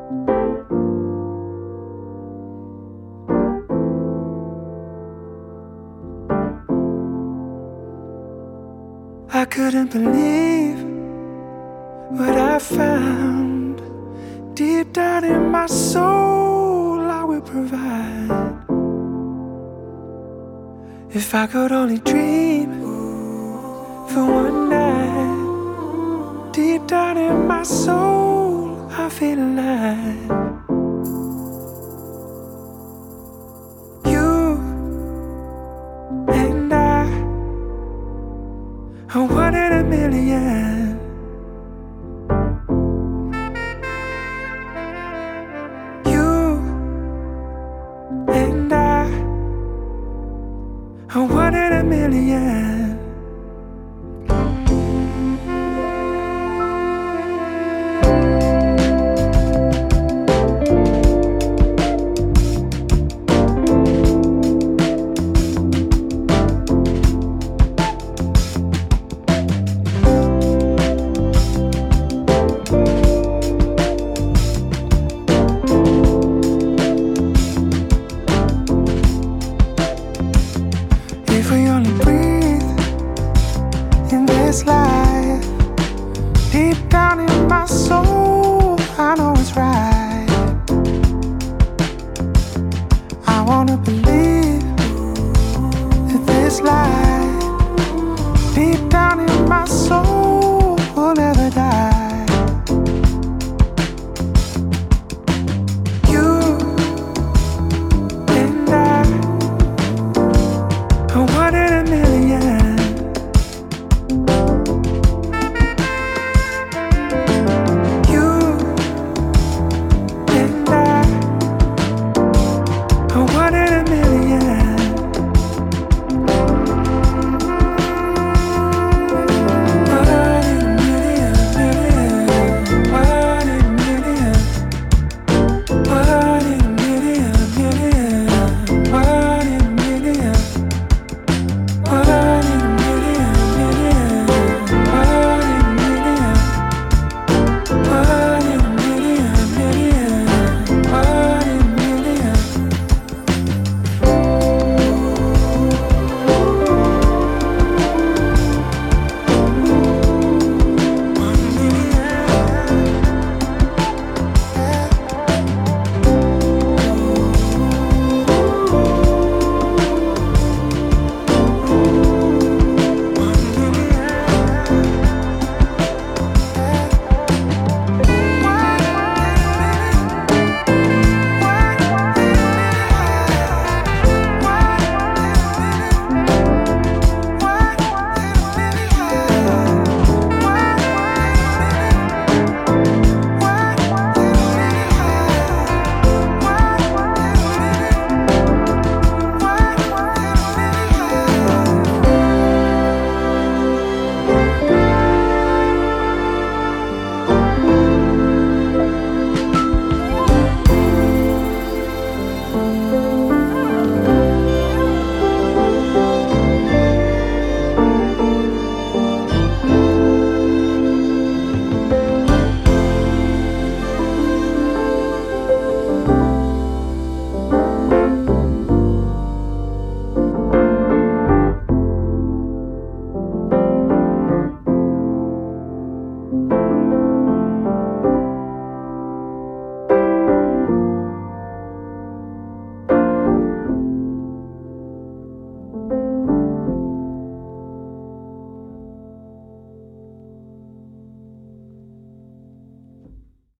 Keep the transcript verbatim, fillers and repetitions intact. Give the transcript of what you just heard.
I couldn't believe what I found. Deep down in my soul, I will provide. If I could only dream for one night. Deep down in my soul, I feel alive. You and I are one in a million. You and I are one in a million.